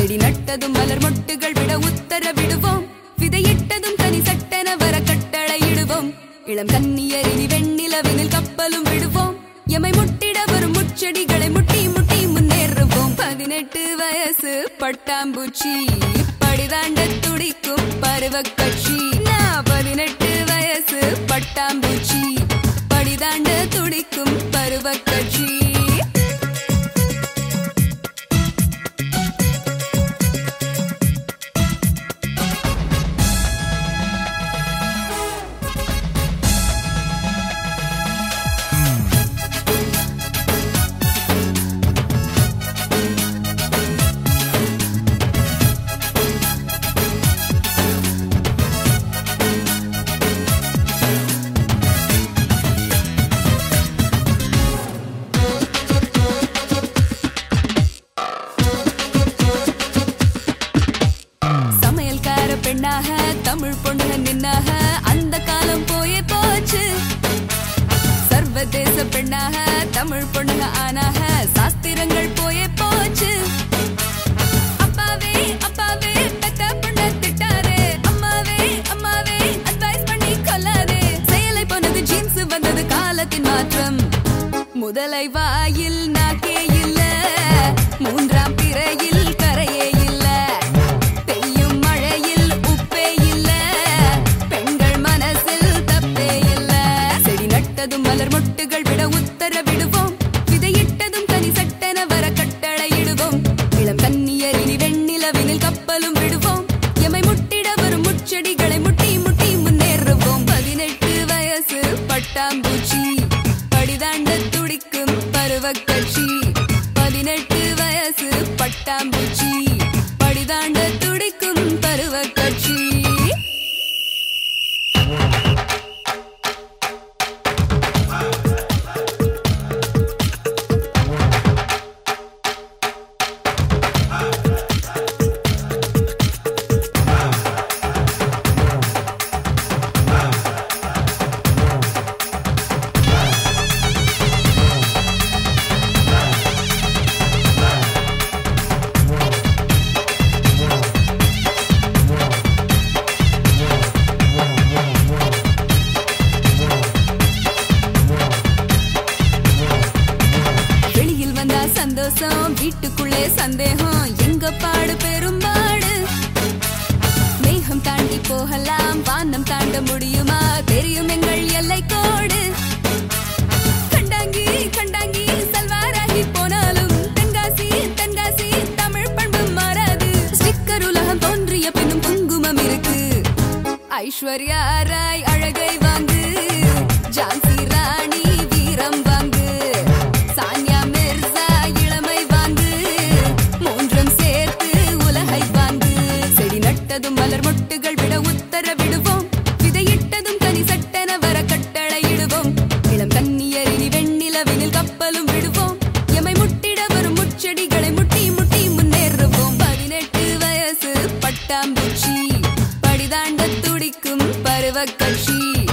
செடி நட்டதும் மலர் மொட்டுகள் விட உத்தரவிடுவோம். விதையிட்டதும் தனி சட்டென வர கட்டளையிடுவோம். இளம் கன்னியரினி வெண்ணிலவினில் கப்பலும் விடுவோம். எமை முட்டிட வரும் முச்செடிகளை முட்டி முட்டி முன்னேறுவோம். 18 வயசு பட்டாம்பூச்சி படிதாண்ட துடிக்கும் பருவக் கட்சி. 18 வயசு பட்டாம்பூச்சி படிதாண்ட துடிக்கும் பருவக் கட்சி. பெண்ணாக தமிழ் பொண்ணு நின்னாக அந்த காலம் போயே போச்சு. சர்வதேச பெண்ணாக தமிழ் பொண்ணுக ஆனாக சாஸ்திரங்கள் போயே போச்சு. அப்பாவே அப்பாவே பெத்த பொண்ண திட்டாரே, அம்மாவே அம்மாவே அட்வைஸ் பண்ணி கொல்லாதே. செயலை போனது ஜீன்ஸ் வந்தது காலத்தின் மாற்றம். முதலை வாயில் நாக்கே இல்ல, மூன்றாம் பிறையில் கரையே இல்ல. மலர் மொட்டுகள் விட உத்தரவிடுவோம். விதையிட்டதும் தனி சட்டென வர கட்டளையிடுவோம். இளம் கன்னியரினி வெண்ணிலவினில் கப்பலும் விடுவோம். எமை முட்டிட வரும் முச்செடிகளை முட்டி முட்டி முன்னேறுவோம். 18 வயசு பட்டாம்பூச்சி படிதாண்ட துடிக்கும் பருவக் கட்சி. 18 வயசு பட்டாம்பூச்சி படிதாண்ட துடிக்கும் பருவக் கட்சி. சந்தோஷம் வீட்டுக்குள்ளே சந்தேகம், எங்க பாடு பெரும்பாடு. மேகம் தாண்டி போகலாம், வானம் தாண்ட முடியுமா, தெரியும் எங்கள் எல்லை கோடு. கண்டாங்கி கண்டாங்கி சல்வாராகி போனாலும் தென்காசி தென்காசி தமிழ் பண்பு மாறாது. ஸ்டிக்கர் உலகம் தோன்றிய பின்னும் குங்குமம் இருக்கு. ஐஸ்வர்யா ராய் அழகை வாங்கு, ஜான்சி ராணி வீரம் வாங்கு, சானியா மிர்சா இளமை வாங்கு, மூன்றும் சேர்த்து உலகை வாங்கு. செடி நட்டதும் மலர் மொட்டுகள் விட உத்தரவிடுவோம். விதையிட்டதும் தனி சட்டென வர கட்டளையிடுவோம். இளம் கன்னியரினி வெண்ணிலவினில் கப்பலும் விடுவோம். எமை முட்டிட வரும் முச்செடிகளை முட்டி முட்டி முன்னேறுவோம். 18 வயசு பட்டாம்பூச்சி படிதாண்ட துடிக்கும் பருவக் கட்சி.